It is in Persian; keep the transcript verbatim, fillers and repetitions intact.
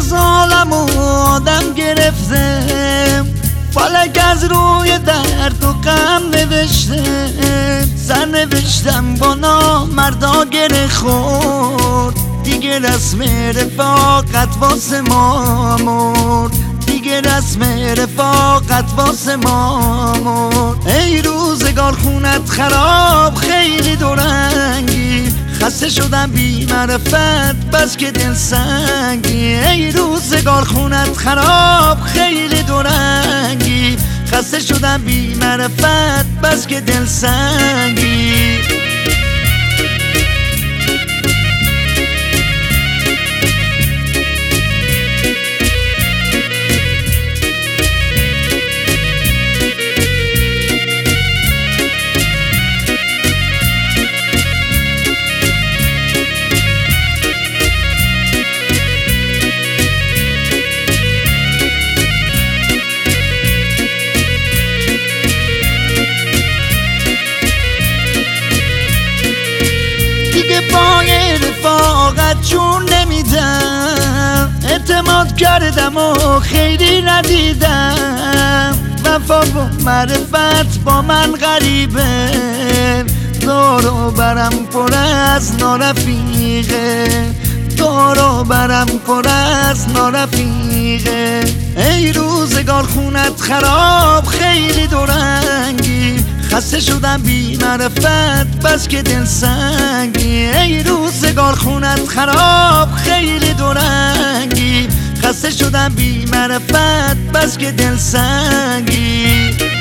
از عالم و آدم گرفته، فلک از روی درد و غم نوشته. سر نوشتم با نامردا گره خورد، دیگه رسم رفاقت واسه ما مرد، دیگه رسم رفاقت واسه ما مرد. ای روزگار خونت خراب خیلی دورنگی، خسته شدم بی معرفت بس که دل سنگی. ای روزگار خونت خراب خیلی دورنگی، خسته شدم بی معرفت بس که دل سنگی. پای رفاقت جون نمیدم، اعتماد کردم و خیلی ندیدم. وفا و معرفت با من غریبه، دور و برم پر از نارفیقه، دور و برم پر از نارفیقه. ای روزگار خونت خراب خیلی دورنگی، خسته شدم بی معرفت بس که دل سنگی. ای روزگار خونت خراب خیلی دورنگی، خسته شدم بی معرفت بس که دل سنگی.